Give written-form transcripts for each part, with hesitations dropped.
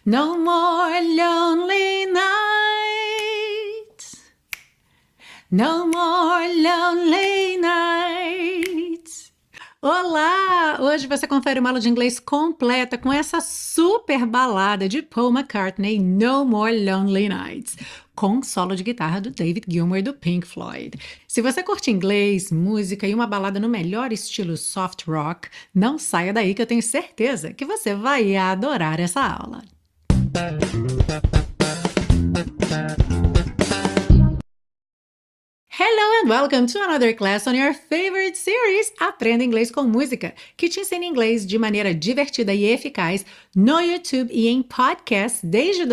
No more lonely nights. No more lonely nights. Olá! Hoje você confere uma aula de inglês completa com essa super balada de Paul McCartney, No More Lonely Nights, com solo de guitarra do David Gilmour do Pink Floyd. Se você curte inglês, música e uma balada no melhor estilo soft rock, não saia daí que eu tenho certeza que você vai adorar essa aula. Hello and welcome to another class on your favorite series, Aprenda Inglês com Música, que te ensina inglês de maneira divertida e eficaz no YouTube e em podcast desde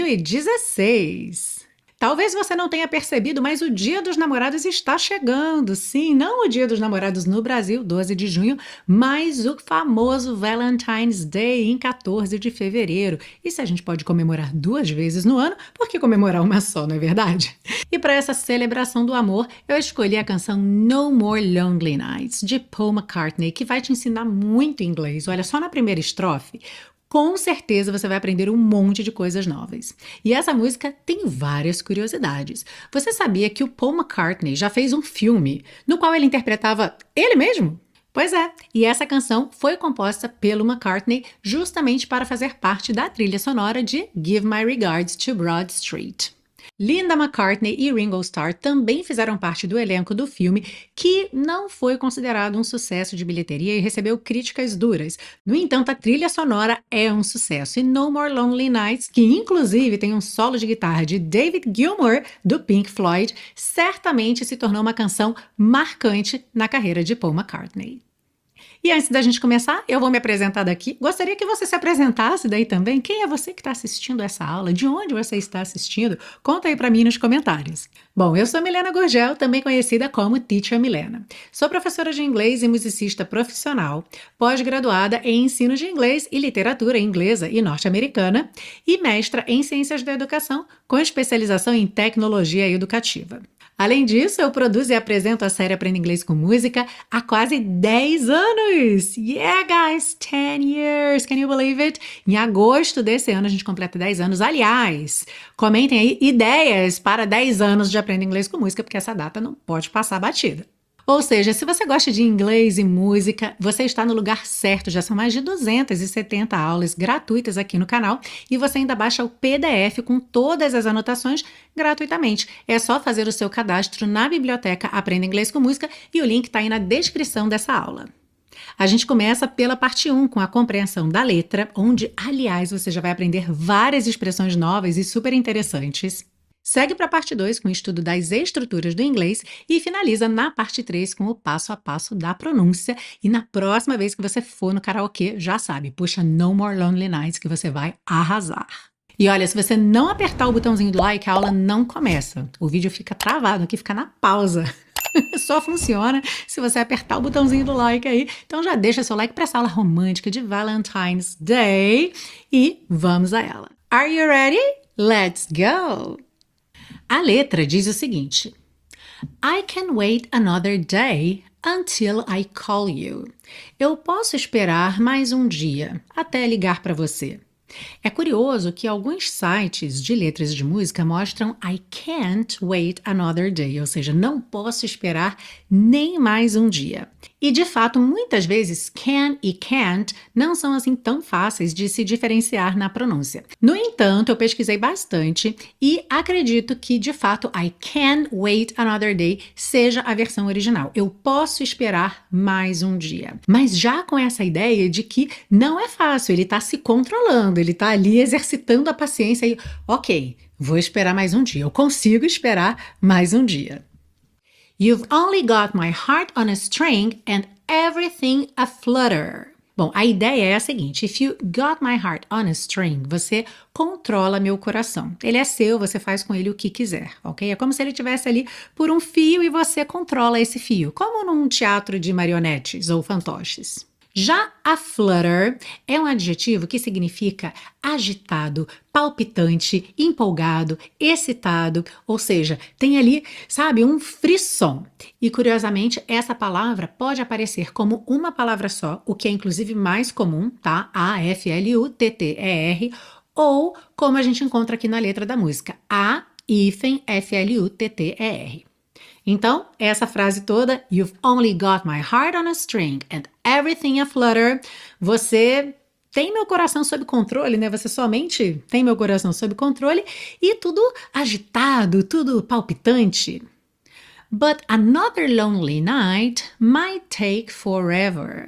2016. Talvez você não tenha percebido, mas o Dia dos Namorados está chegando. Sim, não o Dia dos Namorados no Brasil, 12 de junho, mas o famoso Valentine's Day, em 14 de fevereiro. E se a gente pode comemorar 2 vezes no ano, por que comemorar uma só, não é verdade? E para essa celebração do amor, eu escolhi a canção No More Lonely Nights, de Paul McCartney, que vai te ensinar muito inglês. Olha, só na primeira estrofe, com certeza você vai aprender um monte de coisas novas. E essa música tem várias curiosidades. Você sabia que o Paul McCartney já fez um filme no qual ele interpretava ele mesmo? Pois é, e essa canção foi composta pelo McCartney justamente para fazer parte da trilha sonora de Give My Regards to Broad Street. Linda McCartney e Ringo Starr também fizeram parte do elenco do filme, que não foi considerado um sucesso de bilheteria e recebeu críticas duras. No entanto, a trilha sonora é um sucesso, e No More Lonely Nights, que inclusive tem um solo de guitarra de David Gilmour, do Pink Floyd, certamente se tornou uma canção marcante na carreira de Paul McCartney. E antes da gente começar, eu vou me apresentar daqui. Gostaria que você se apresentasse daí também. Quem é você que está assistindo essa aula? De onde você está assistindo? Conta aí para mim nos comentários. Bom, eu sou Milena Gurgel, também conhecida como Teacher Milena. Sou professora de inglês e musicista profissional, pós-graduada em ensino de inglês e literatura inglesa e norte-americana e mestra em ciências da educação com especialização em tecnologia educativa. Além disso, eu produzo e apresento a série Aprenda Inglês com Música há quase 10 anos! Yeah, guys! 10 years! Can you believe it? Em agosto desse ano a gente completa 10 anos. Aliás, comentem aí ideias para 10 anos de Aprenda Inglês com Música, porque essa data não pode passar batida. Ou seja, se você gosta de inglês e música, você está no lugar certo. Já são mais de 270 aulas gratuitas aqui no canal e você ainda baixa o PDF com todas as anotações gratuitamente. É só fazer o seu cadastro na biblioteca Aprenda Inglês com Música e o link está aí na descrição dessa aula. A gente começa pela parte 1, com a compreensão da letra, onde, aliás, você já vai aprender várias expressões novas e super interessantes. Segue para a parte 2 com o estudo das estruturas do inglês e finaliza na parte 3 com o passo a passo da pronúncia. E na próxima vez que você for no karaokê, já sabe, puxa No More Lonely Nights que você vai arrasar. E olha, se você não apertar o botãozinho do like, a aula não começa. O vídeo fica travado aqui, fica na pausa. Só funciona se você apertar o botãozinho do like aí. Então já deixa seu like para essa aula romântica de Valentine's Day e vamos a ela. Are you ready? Let's go! A letra diz o seguinte: I can wait another day until I call you. Eu posso esperar mais um dia até ligar para você. É curioso que alguns sites de letras de música mostram I can't wait another day, ou seja, não posso esperar nem mais um dia. E de fato, muitas vezes can e can't não são assim tão fáceis de se diferenciar na pronúncia. No entanto, eu pesquisei bastante e acredito que de fato I can wait another day seja a versão original. Eu posso esperar mais um dia. Mas já com essa ideia de que não é fácil, ele está se controlando, ele está ali exercitando a paciência e, ok, vou esperar mais um dia, eu consigo esperar mais um dia. You've only got my heart on a string and everything a flutter. Bom, a ideia é a seguinte: if you got my heart on a string, você controla meu coração. Ele é seu, você faz com ele o que quiser, ok? É como se ele estivesse ali por um fio e você controla esse fio, como num teatro de marionetes ou fantoches. Já a flutter é um adjetivo que significa agitado, palpitante, empolgado, excitado, ou seja, tem ali, sabe, um frisson. E curiosamente, essa palavra pode aparecer como uma palavra só, o que é inclusive mais comum, tá? A-F-L-U-T-T-E-R, ou como a gente encontra aqui na letra da música, A-F-L-U-T-T-E-R. Então, essa frase toda, You've only got my heart on a string and everything a flutter. Você tem meu coração sob controle, né? Você somente tem meu coração sob controle e tudo agitado, tudo palpitante. But another lonely night might take forever.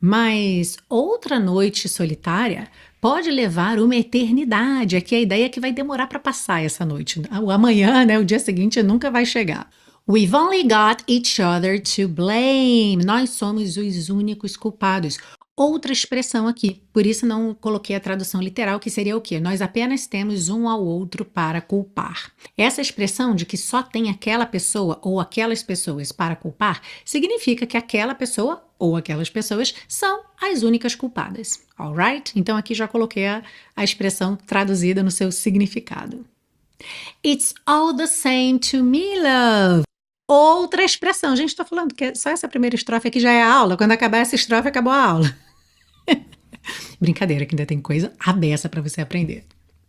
Mas outra noite solitária pode levar uma eternidade. Aqui a ideia é que vai demorar para passar essa noite. O amanhã, né? O dia seguinte nunca vai chegar. We've only got each other to blame. Nós somos os únicos culpados. Outra expressão aqui, por isso não coloquei a tradução literal, que seria o quê? Nós apenas temos um ao outro para culpar. Essa expressão de que só tem aquela pessoa ou aquelas pessoas para culpar, significa que aquela pessoa ou aquelas pessoas são as únicas culpadas. Alright? Então aqui já coloquei a expressão traduzida no seu significado. It's all the same to me, love. Outra expressão. Gente, estou falando que só essa primeira estrofe aqui já é a aula. Quando acabar essa estrofe, acabou a aula. Brincadeira, que ainda tem coisa à beça para você aprender.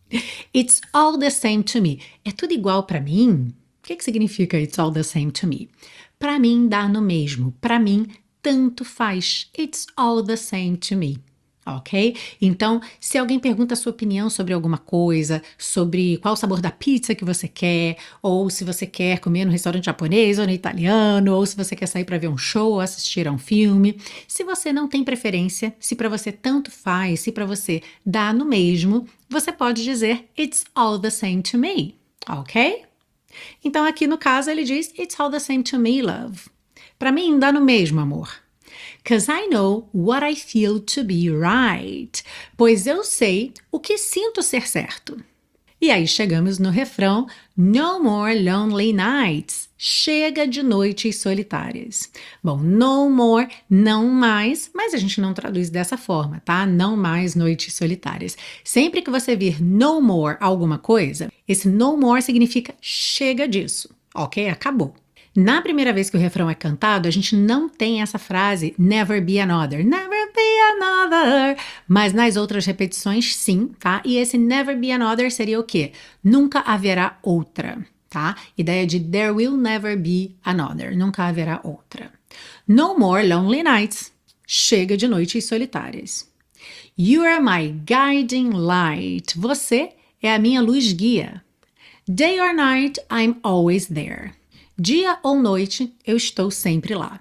It's all the same to me. É tudo igual para mim? O que significa it's all the same to me? Para mim dá no mesmo. Para mim, tanto faz. It's all the same to me. Ok? Então, se alguém pergunta a sua opinião sobre alguma coisa, sobre qual o sabor da pizza que você quer, ou se você quer comer no restaurante japonês ou no italiano, ou se você quer sair para ver um show ou assistir a um filme, se você não tem preferência, se para você tanto faz, se para você dá no mesmo, você pode dizer It's all the same to me. Ok? Então, aqui no caso, ele diz It's all the same to me, love. Para mim, dá no mesmo, amor. 'Cause I know what I feel to be right. Pois eu sei o que sinto ser certo. E aí chegamos no refrão No more lonely nights. Chega de noites solitárias. Bom, no more, não mais, mas a gente não traduz dessa forma, tá? Não mais noites solitárias. Sempre que você vir no more alguma coisa, esse no more significa chega disso, ok? Acabou. Na primeira vez que o refrão é cantado, a gente não tem essa frase never be another, never be another, mas nas outras repetições sim, tá? E esse never be another seria o quê? Nunca haverá outra, tá? Ideia de there will never be another, nunca haverá outra. No more lonely nights, chega de noites solitárias. You are my guiding light, você é a minha luz guia. Day or night, I'm always there. Dia ou noite, eu estou sempre lá.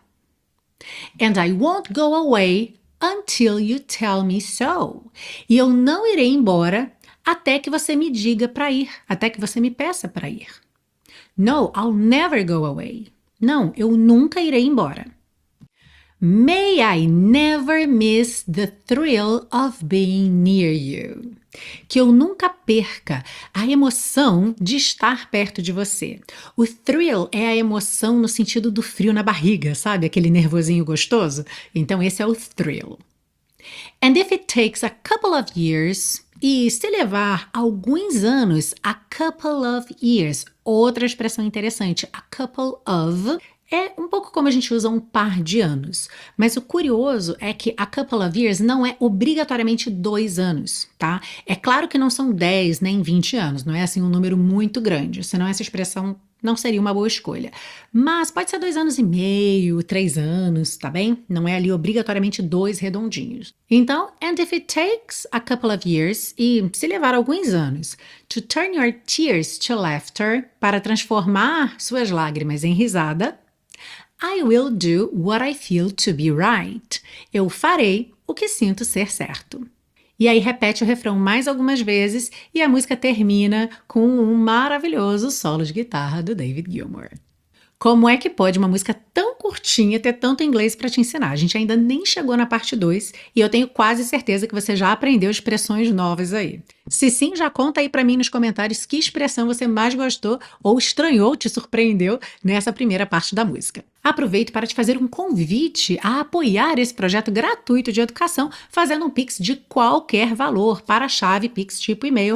And I won't go away until you tell me so. E eu não irei embora até que você me diga para ir, até que você me peça para ir. No, I'll never go away. Não, eu nunca irei embora. May I never miss the thrill of being near you. Que eu nunca perca a emoção de estar perto de você. O thrill é a emoção no sentido do frio na barriga, sabe? Aquele nervosinho gostoso. Então esse é o thrill. And if it takes a couple of years, e se levar alguns anos, a couple of years, outra expressão interessante, a couple of é um pouco como a gente usa um par de anos. Mas o curioso é que a couple of years não é obrigatoriamente 2 anos, tá? É claro que não são 10 nem 20 anos, não é assim um número muito grande, senão essa expressão não seria uma boa escolha. Mas pode ser 2 anos e meio, 3 anos, tá bem? Não é ali obrigatoriamente 2 redondinhos. Então, and if it takes a couple of years, e se levar alguns anos, to turn your tears to laughter, para transformar suas lágrimas em risada, I will do what I feel to be right. Eu farei o que sinto ser certo. E aí repete o refrão mais algumas vezes e a música termina com um maravilhoso solo de guitarra do David Gilmour. Como é que pode uma música tão curtinha ter tanto inglês para te ensinar? A gente ainda nem chegou na parte 2 e eu tenho quase certeza que você já aprendeu expressões novas aí. Se sim, já conta aí para mim nos comentários que expressão você mais gostou ou estranhou, te surpreendeu nessa primeira parte da música. Aproveito para te fazer um convite a apoiar esse projeto gratuito de educação, fazendo um Pix de qualquer valor para a chave Pix tipo e-mail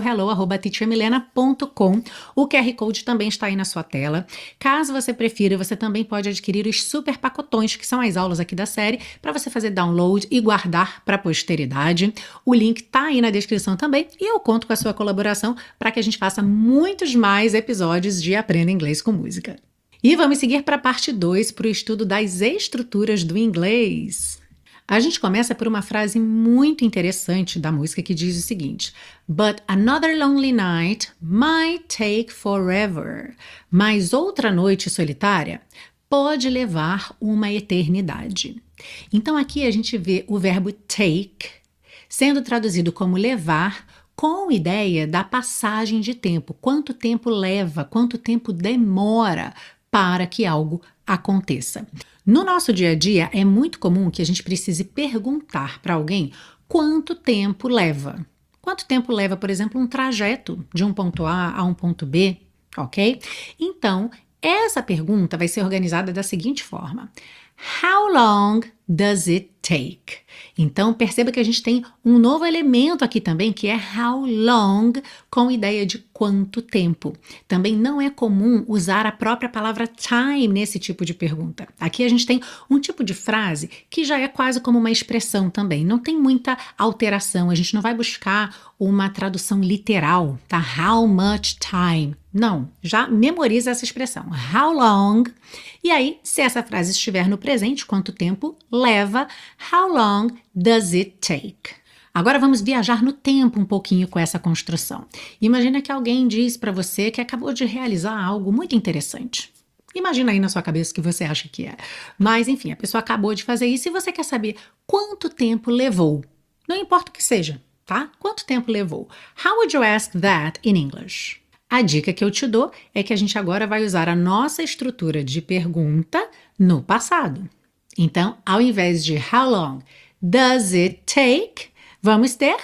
hello@teachermilena.com. O QR Code também está aí na sua tela. Caso você prefira, você também pode adquirir os super pacotões, que são as aulas aqui da série, para você fazer download e guardar para a posteridade. O link está aí na descrição também e eu conto com a sua colaboração para que a gente faça muitos mais episódios de Aprenda Inglês com Música. E vamos seguir para a parte 2, para o estudo das estruturas do inglês. A gente começa por uma frase muito interessante da música que diz o seguinte: But another lonely night might take forever. Mas outra noite solitária pode levar uma eternidade. Então aqui a gente vê o verbo take sendo traduzido como levar, com ideia da passagem de tempo. Quanto tempo leva, quanto tempo demora para que algo aconteça. No nosso dia a dia, é muito comum que a gente precise perguntar para alguém quanto tempo leva. Quanto tempo leva, por exemplo, um trajeto de um ponto A a um ponto B, ok? Então, essa pergunta vai ser organizada da seguinte forma: How long does it take? Então, perceba que a gente tem um novo elemento aqui também, que é how long, com ideia de quanto tempo. Também não é comum usar a própria palavra time nesse tipo de pergunta. Aqui a gente tem um tipo de frase que já é quase como uma expressão também. Não tem muita alteração, a gente não vai buscar uma tradução literal, tá? How much time? Não, já memoriza essa expressão. How long? E aí, se essa frase estiver no presente, quanto tempo leva? How long does it take? Agora vamos viajar no tempo um pouquinho com essa construção. Imagina que alguém diz para você que acabou de realizar algo muito interessante. Imagina aí na sua cabeça o que você acha que é. Mas enfim, a pessoa acabou de fazer isso e você quer saber quanto tempo levou. Não importa o que seja, tá? Quanto tempo levou? How would you ask that in English? A dica que eu te dou é que a gente agora vai usar a nossa estrutura de pergunta no passado. Então, ao invés de how long does it take, vamos ter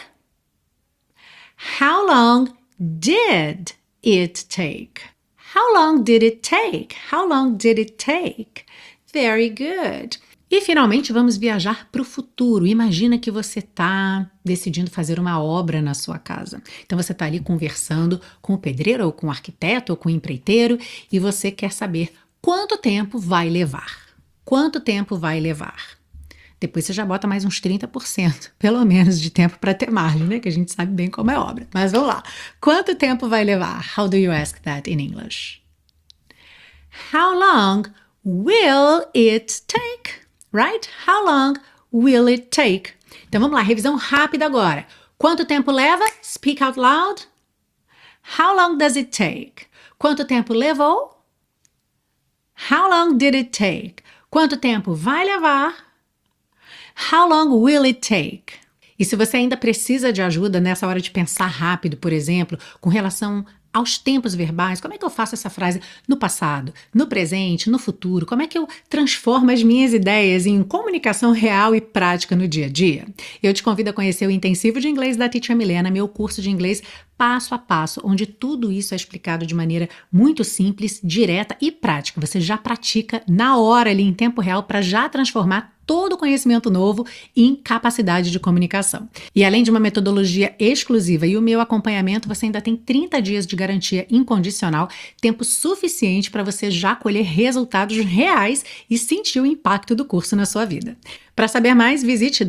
how long did it take? How long did it take? How long did it take? Very good. E finalmente vamos viajar para o futuro. Imagina que você está decidindo fazer uma obra na sua casa. Então você está ali conversando com o pedreiro ou com o arquiteto ou com o empreiteiro e você quer saber quanto tempo vai levar. Quanto tempo vai levar? Depois você já bota mais uns 30%, pelo menos, de tempo para ter margem, né? Que a gente sabe bem como é obra. Mas vamos lá. Quanto tempo vai levar? How do you ask that in English? How long will it take? Right? How long will it take? Então vamos lá, revisão rápida agora. Quanto tempo leva? Speak out loud. How long does it take? Quanto tempo levou? How long did it take? Quanto tempo vai levar? How long will it take? E se você ainda precisa de ajuda nessa hora de pensar rápido, por exemplo, com relação aos tempos verbais, como é que eu faço essa frase no passado, no presente, no futuro? Como é que eu transformo as minhas ideias em comunicação real e prática no dia a dia? Eu te convido a conhecer o Intensivo de Inglês da Teacher Milena, meu curso de inglês passo a passo, onde tudo isso é explicado de maneira muito simples, direta e prática. Você já pratica na hora ali em tempo real para já transformar todo o conhecimento novo em capacidade de comunicação. E além de uma metodologia exclusiva e o meu acompanhamento, você ainda tem 30 dias de garantia incondicional, tempo suficiente para você já colher resultados reais e sentir o impacto do curso na sua vida. Para saber mais, visite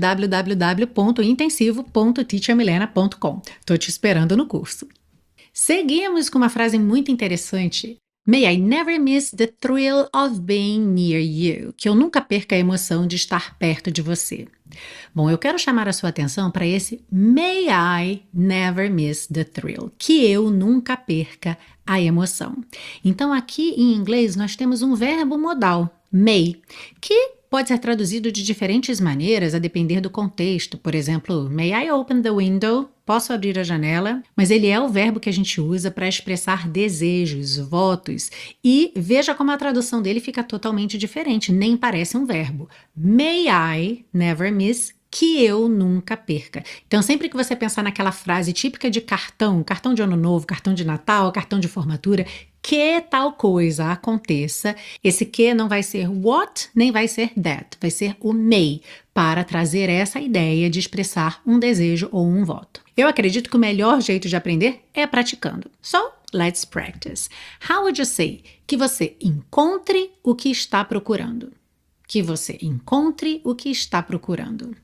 www.intensivo.teachermilena.com. Estou te esperando no curso. Seguimos com uma frase muito interessante. May I never miss the thrill of being near you. Que eu nunca perca a emoção de estar perto de você. Bom, eu quero chamar a sua atenção para esse May I never miss the thrill. Que eu nunca perca a emoção. Então aqui em inglês nós temos um verbo modal, may, que pode ser traduzido de diferentes maneiras a depender do contexto. Por exemplo, may I open the window? Posso abrir a janela? Mas ele é o verbo que a gente usa para expressar desejos, votos. E veja como a tradução dele fica totalmente diferente, nem parece um verbo. May I never miss que eu nunca perca. Então, sempre que você pensar naquela frase típica de cartão de ano novo, cartão de Natal, cartão de formatura, que tal coisa aconteça, esse que não vai ser what, nem vai ser that, vai ser o may, para trazer essa ideia de expressar um desejo ou um voto. Eu acredito que o melhor jeito de aprender é praticando. So, let's practice. How would you say? Que você encontre o que está procurando. Que você encontre o que está procurando.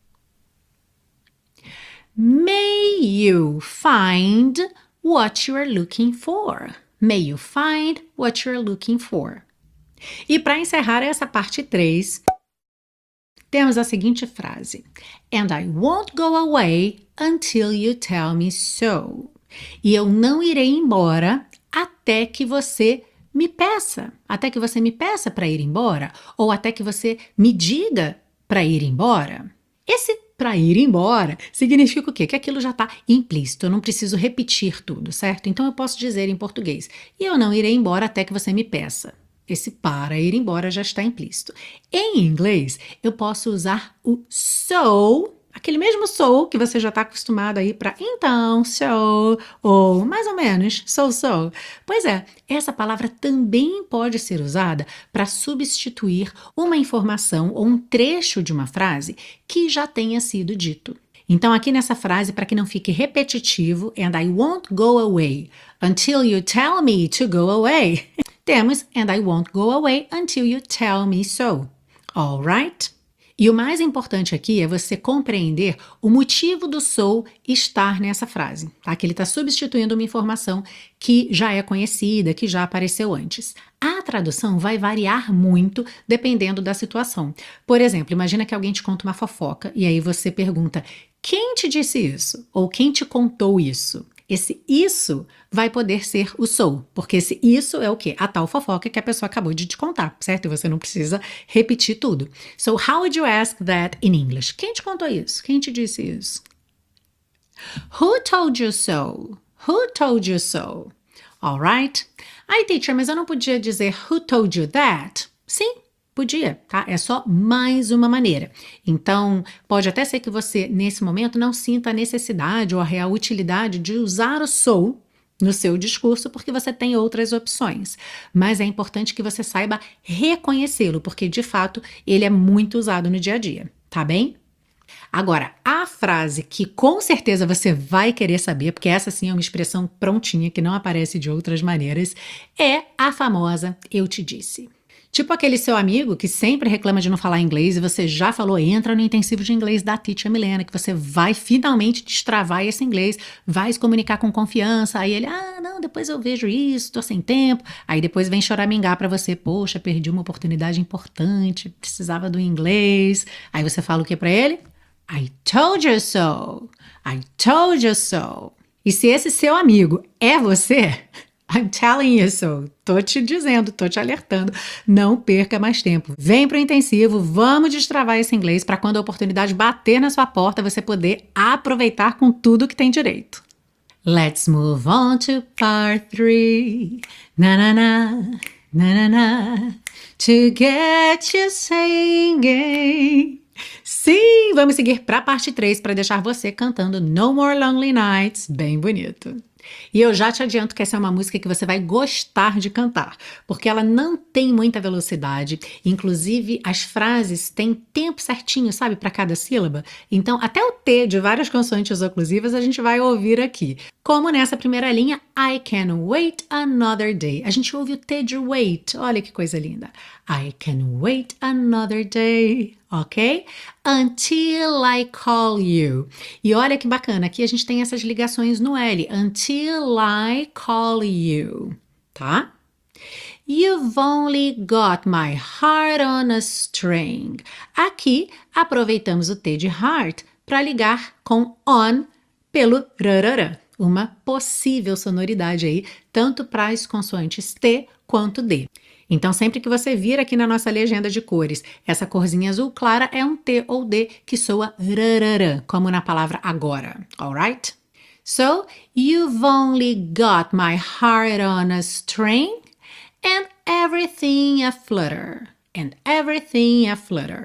May you find what you are looking for. May you find what you are looking for. E para encerrar essa parte 3, temos a seguinte frase. And I won't go away until you tell me so. E eu não irei embora até que você me peça. Até que você me peça para ir embora. Ou até que você me diga para ir embora. Esse para ir embora significa o quê? Que aquilo já está implícito, eu não preciso repetir tudo, certo? Então eu posso dizer em português, e eu não irei embora até que você me peça. Esse para ir embora já está implícito. Em inglês, eu posso usar o so, aquele mesmo so que você já está acostumado aí para então, so, ou mais ou menos, so. Pois é, essa palavra também pode ser usada para substituir uma informação ou um trecho de uma frase que já tenha sido dito. Então, aqui nessa frase, para que não fique repetitivo, and I won't go away until you tell me to go away, temos and I won't go away until you tell me so. Alright? E o mais importante aqui é você compreender o motivo do so estar nessa frase, tá? Que ele está substituindo uma informação que já é conhecida, que já apareceu antes. A tradução vai variar muito dependendo da situação. Por exemplo, imagina que alguém te conta uma fofoca e aí você pergunta, quem te disse isso? Ou quem te contou isso? Esse isso vai poder ser o so, porque esse isso é o quê? A tal fofoca que a pessoa acabou de te contar, certo? E você não precisa repetir tudo. So, how would you ask that in English? Quem te contou isso? Quem te disse isso? Who told you so? Who told you so? Alright? Ai, teacher, mas eu não podia dizer who told you that? Sim, podia, tá? É só mais uma maneira. Então, pode até ser que você, nesse momento, não sinta a necessidade ou a real utilidade de usar o so no seu discurso, porque você tem outras opções. Mas é importante que você saiba reconhecê-lo, porque, de fato, ele é muito usado no dia a dia, tá bem? Agora, a frase que com certeza você vai querer saber, porque essa sim é uma expressão prontinha, que não aparece de outras maneiras, é a famosa eu te disse. Tipo aquele seu amigo que sempre reclama de não falar inglês e você já falou, entra no intensivo de inglês da Teacher Milena, que você vai finalmente destravar esse inglês, vai se comunicar com confiança, aí ele, não, depois eu vejo isso, tô sem tempo, aí depois vem choramingar pra você, poxa, perdi uma oportunidade importante, precisava do inglês, aí você fala o que pra ele? I told you so, I told you so. E se esse seu amigo é você, I'm telling you so. Tô te dizendo, tô te alertando. Não perca mais tempo. Vem pro intensivo, vamos destravar esse inglês para quando a oportunidade bater na sua porta, você poder aproveitar com tudo que tem direito. Let's move on to part 3. Na na na, na na na, to get you singing. Sim, vamos seguir para a parte 3 para deixar você cantando No More Lonely Nights, bem bonito. E eu já te adianto que essa é uma música que você vai gostar de cantar, porque ela não tem muita velocidade, inclusive as frases têm tempo certinho, sabe, para cada sílaba. Então, até o T de várias consoantes oclusivas a gente vai ouvir aqui. Como nessa primeira linha, I can wait another day. A gente ouve o T de wait, olha que coisa linda. I can wait another day, ok? Until I call you. E olha que bacana, aqui a gente tem essas ligações no L. Until I call you, tá? You've only got my heart on a string. Aqui aproveitamos o T de heart para ligar com on pelo rarará. Uma possível sonoridade aí, tanto para as consoantes T quanto D. Então, sempre que você vir aqui na nossa legenda de cores, essa corzinha azul clara é um T ou D que soa rararã, como na palavra agora, alright? So, you've only got my heart on a string and everything a flutter, and everything a flutter.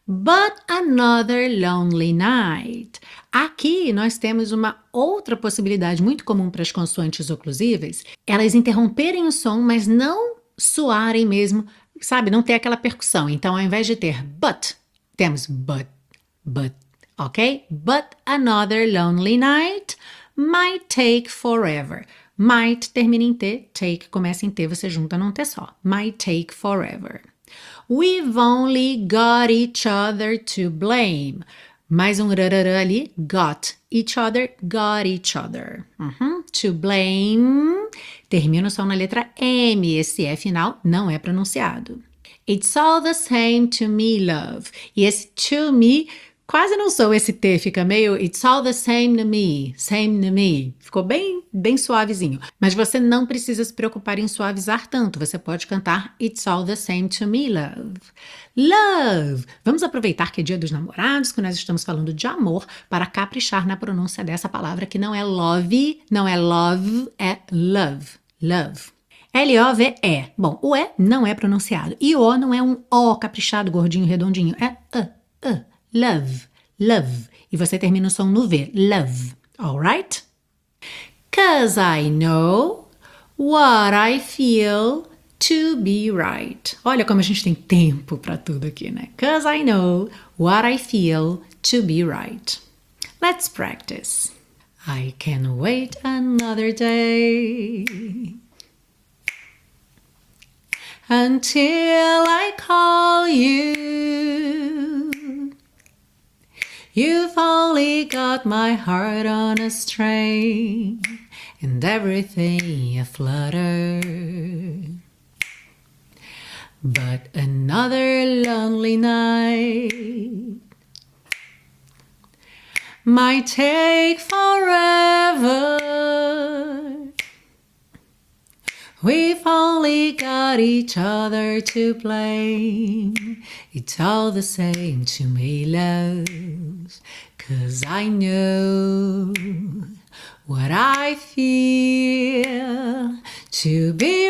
But another lonely night. Aqui nós temos uma outra possibilidade muito comum para as consoantes oclusivas, elas interromperem o som, mas não soarem mesmo, sabe? Não ter aquela percussão. Então, ao invés de ter but, temos but, ok? But another lonely night might take forever. Might termina em T, take começa em T, você junta num T só. Might take forever. We've only got each other to blame. Mais um rarará ali. Got each other. To blame. Termina o som na letra M. Esse E final não é pronunciado. It's all the same to me, love. E esse to me quase não sou esse T, fica meio it's all the same to me, same to me. Ficou bem suavezinho. Mas você não precisa se preocupar em suavizar tanto. Você pode cantar it's all the same to me, love. Love! Vamos aproveitar que é dia dos namorados, que nós estamos falando de amor, para caprichar na pronúncia dessa palavra que não é love, não é love, é love. Love. L-O-V-E. Bom, o E não é pronunciado. E o O não é um O caprichado, gordinho, redondinho. É love, love. E você termina o som no V, love. Alright? 'Cause I know what I feel to be right. Olha como a gente tem tempo para tudo aqui, né? 'Cause I know what I feel to be right. Let's practice. I can wait another day until I call you. You've only got my heart on a string and everything aflutter. But another lonely night might take forever. We've only got each other to blame. It's all the same to me, love. 'Cause I know what I feel to be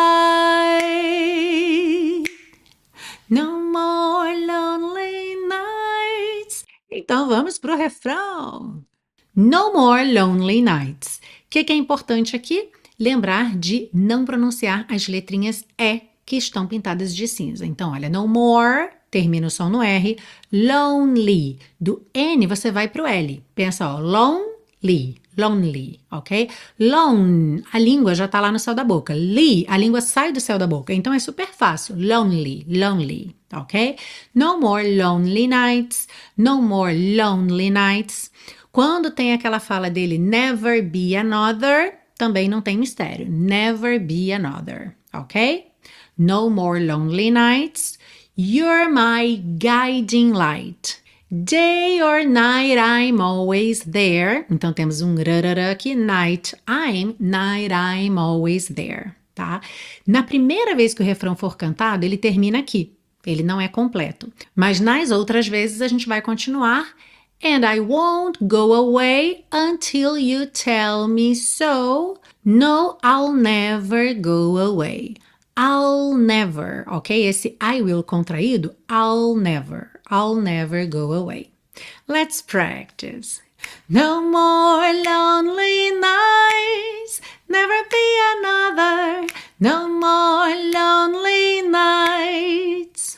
right. No more lonely nights. Então vamos pro refrão. No more lonely nights. O que é importante aqui? Lembrar de não pronunciar as letrinhas E que estão pintadas de cinza. Então, olha, no more, termina o som no R. Lonely. Do N você vai pro L. Pensa, ó, lonely, ok? Lone, a língua já tá lá no céu da boca. Lee, a língua sai do céu da boca. Então, é super fácil. Lonely, ok? No more lonely nights. No more lonely nights. Quando tem aquela fala dele, never be another, também não tem mistério. Never be another, ok? No more lonely nights. You're my guiding light. Day or night, I'm always there. Então temos um rarará aqui. Night, I'm always there, tá? Na primeira vez que o refrão for cantado, ele termina aqui. Ele não é completo. Mas nas outras vezes a gente vai continuar. And I won't go away until you tell me so. No, I'll never go away. I'll never, ok? Esse I will contraído, I'll never go away. Let's practice. No more lonely nights, never be another. No more lonely nights.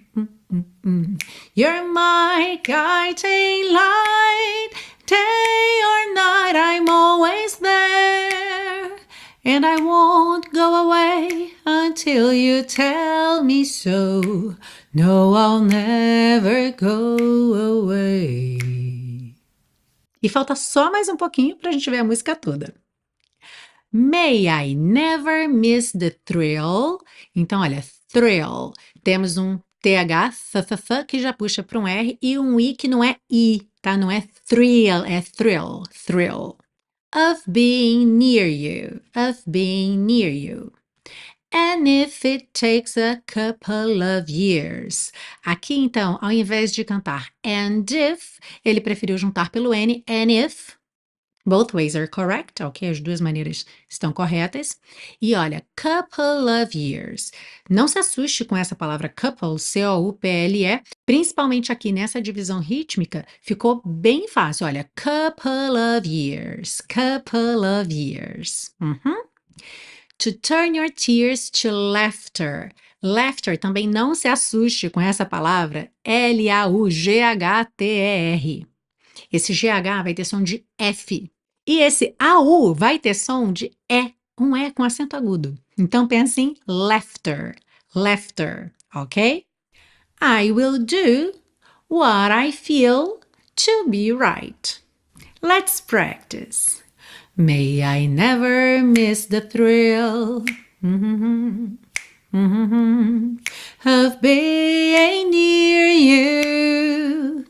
You're my guiding light. Day or night, I'm always there. And I won't go away until you tell me so. No, I'll never go away. E falta só mais um pouquinho pra gente ver a música toda. May I never miss the thrill. Então, olha, thrill. Temos um TH, que já puxa para um R, e um I que não é I, tá? Não é thrill, é thrill. Of being near you. And if it takes a couple of years. Aqui, então, ao invés de cantar and if, ele preferiu juntar pelo N, and if, Both ways are correct, ok? As duas maneiras estão corretas. E olha, couple of years. Não se assuste com essa palavra couple, C-O-U-P-L-E, principalmente aqui nessa divisão rítmica, ficou bem fácil. Olha, couple of years, couple of years. Uhum. To turn your tears to laughter. Laughter, também não se assuste com essa palavra, L-A-U-G-H-T-E-R. Esse GH vai ter som de F. E esse AU vai ter som de E, um E com acento agudo. Então pense em laughter, laughter, ok? I will do what I feel to be right. Let's practice. May I never miss the thrill of being near you.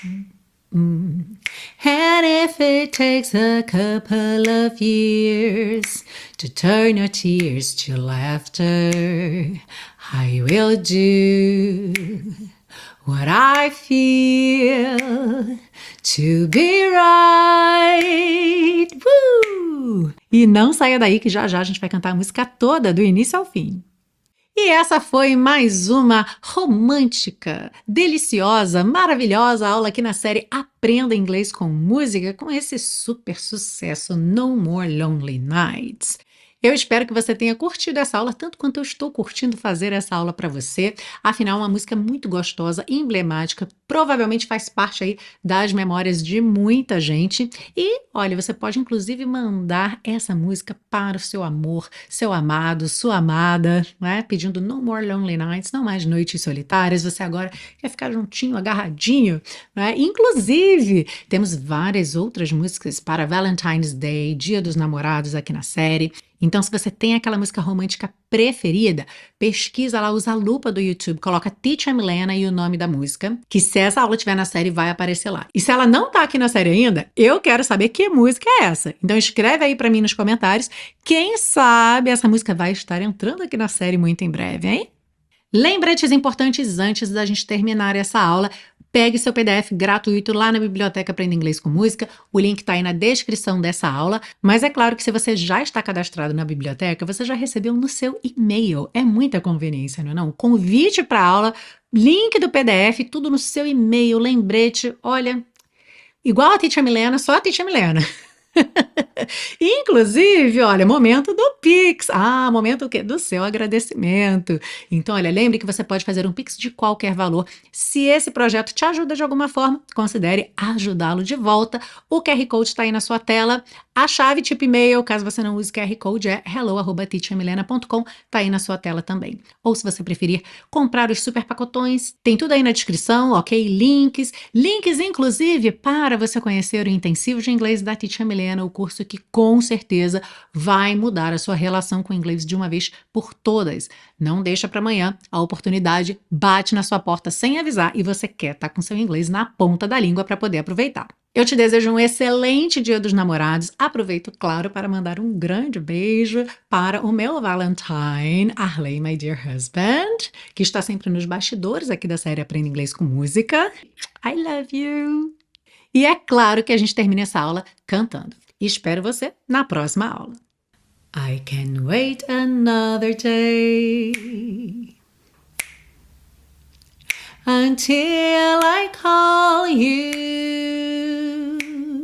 And if it takes a couple of years to turn your tears to laughter, I will do what I feel to be right. Woo! E não saia daí que já já a gente vai cantar a música toda, do início ao fim. E essa foi mais uma romântica, deliciosa, maravilhosa aula aqui na série Aprenda Inglês com Música, com esse super sucesso No More Lonely Nights. Eu espero que você tenha curtido essa aula tanto quanto eu estou curtindo fazer essa aula para você. Afinal, uma música muito gostosa, emblemática, provavelmente faz parte aí das memórias de muita gente. E, olha, você pode inclusive mandar essa música para o seu amor, seu amado, sua amada, né? Pedindo No More Lonely Nights, não mais noites solitárias. Você agora quer ficar juntinho, agarradinho, né? Inclusive, temos várias outras músicas para Valentine's Day, Dia dos Namorados aqui na série. Então, se você tem aquela música romântica preferida, pesquisa lá, usa a lupa do YouTube, coloca Teacher Milena e o nome da música, que se essa aula estiver na série, vai aparecer lá. E se ela não tá aqui na série ainda, eu quero saber que música é essa. Então, escreve aí pra mim nos comentários. Quem sabe essa música vai estar entrando aqui na série muito em breve, hein? Lembretes importantes antes da gente terminar essa aula. Pegue seu PDF gratuito lá na Biblioteca Aprenda Inglês com Música. O link está aí na descrição dessa aula. Mas é claro que se você já está cadastrado na biblioteca, você já recebeu no seu e-mail. É muita conveniência, não é não? Convite para a aula, link do PDF, tudo no seu e-mail, lembrete. Olha, igual a Teacher Milena, só a Teacher Milena. Inclusive, olha, momento do Pix. Ah, momento o quê? Do seu agradecimento. Então, olha, lembre que você pode fazer um Pix de qualquer valor. Se esse projeto te ajuda de alguma forma, considere ajudá-lo de volta. O QR Code está aí na sua tela. A chave tipo e-mail, caso você não use QR Code, é hello@teachermilena.com. Tá aí na sua tela também. Ou se você preferir comprar os super pacotões, tem tudo aí na descrição, ok? Links inclusive para você conhecer o intensivo de inglês da Teacher Milena, o curso que com certeza vai mudar a sua relação com o inglês de uma vez por todas. Não deixa para amanhã, a oportunidade bate na sua porta sem avisar e você quer estar com seu inglês na ponta da língua para poder aproveitar. Eu te desejo um excelente Dia dos Namorados. Aproveito, claro, para mandar um grande beijo para o meu Valentine, Arley, my dear husband, que está sempre nos bastidores aqui da série Aprenda Inglês com Música. I love you! E é claro que a gente termina essa aula cantando. E espero você na próxima aula. I can wait another day until I call you.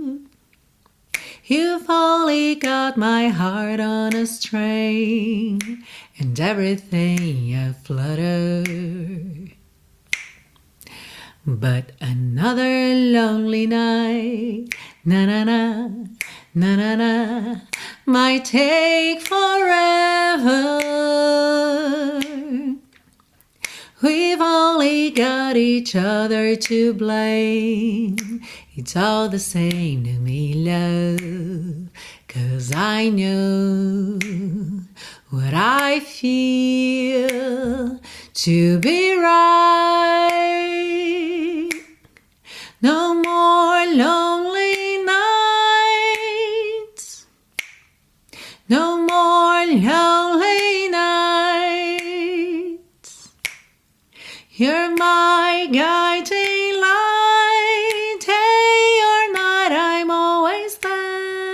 You've only got my heart on a string and everything aflutter. But another lonely night, na-na-na, na-na-na, might take forever. We've only got each other to blame. It's all the same to me, love, 'cause I know what I feel to be right. No more lonely nights. No more lonely nights. You're my guiding light. Day or night, I'm always there.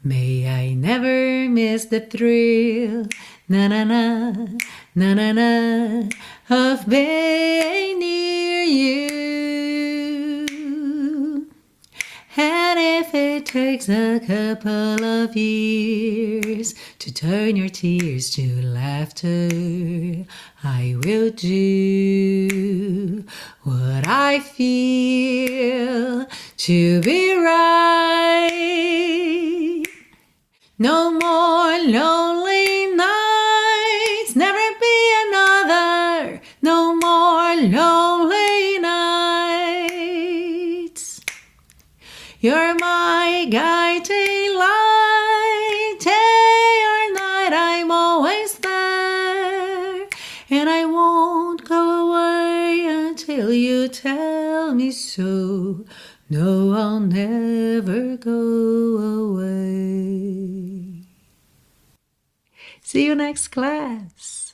May I never miss the thrill, na-na-na, na-na-na, of being near you. And if it takes a couple of years to turn your tears to laughter, I will do what I feel to be right. No more lonely nights, never be another. No more lonely nights. You're my guiding light, day or night, I'm always there. And I won't go away until you tell me so. No, I'll never go away. See you next class.